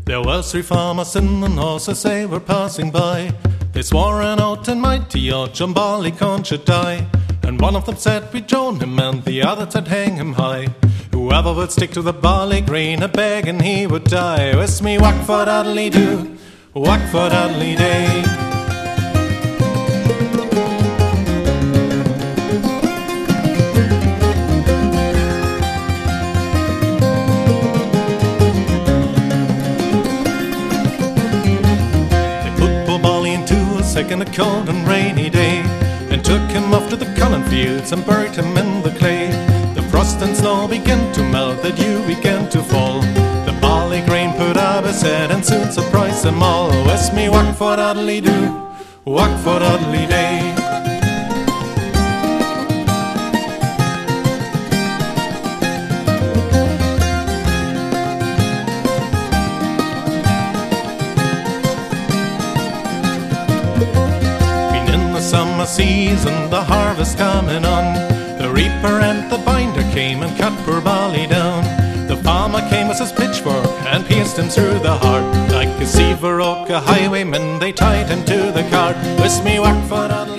There was three farmers in the north as they were passing by. They swore an oath and mighty oath John Barleycorn should die. And one of them said we'd join him and the other said hang him high. Whoever would stick to the barley grain a begging he would die. With me whack for Dudley do, whack for Dudley day. In a cold and rainy day, and took him off to the Cullen fields and buried him in the clay. The frost and snow began to melt, the dew began to fall. The barley grain put up his head and soon surprised them all. With me whack for Dudley do, whack for Dudley day. Summer season, the harvest coming on. The reaper and the binder came and cut poor barley down. The farmer came with his pitchfork and pierced him through the heart. Like a Seaver Oak, a highwayman, they tied him to the cart. With me whack for Dudley.